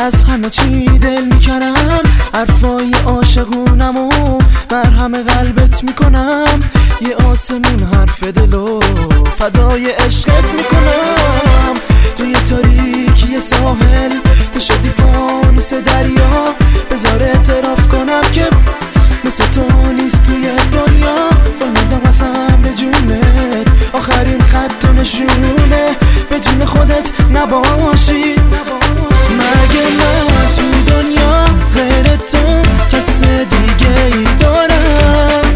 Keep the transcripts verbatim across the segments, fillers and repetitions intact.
از همه چی دل میکنم، حرفای عاشقونمو مرهم قلبت میکنم. یه آسمون حرف دلو فدای عشقت میکنم. توی تاریکی ساحل تو شدی فانوس دریا، بذار اعتراف کنم که مثل تو نیست توی دنیا. قول قسم به جونت آخرین خط و نشونه به جون خودت نباشی. مگه من تو دنیا غیر تو کس دیگه ای دارم؟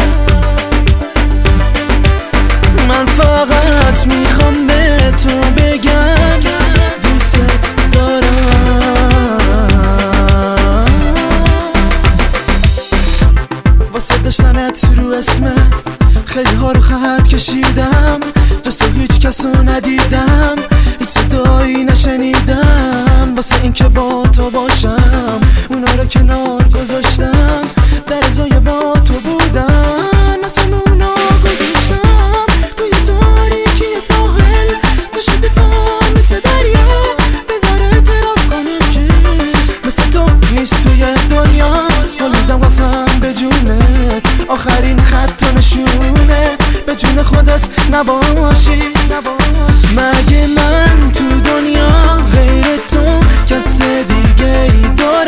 من فقط میخوام به تو بگم دوست دارم. واسه داشتنت رو اسمه خیلی ها رو خط کشیدم، جز تو هیچ کسو ندیدم، هیچ صدایی نشنیدم. واسه این که با تو باشم اونا رو کنار گذاشتم، در ازای با تو بودن مثل اونا گذاشتم. توی تاریکی ساحل تو شدی فان مثل دریا، بذار اعتراف کنم که مثل تو نیست توی دنیا. قول قسم به جونت آخرین خط و نشونه به جون خودت نباشی. مگه من تو دنیا غیر تو کس دیگه ای دارم؟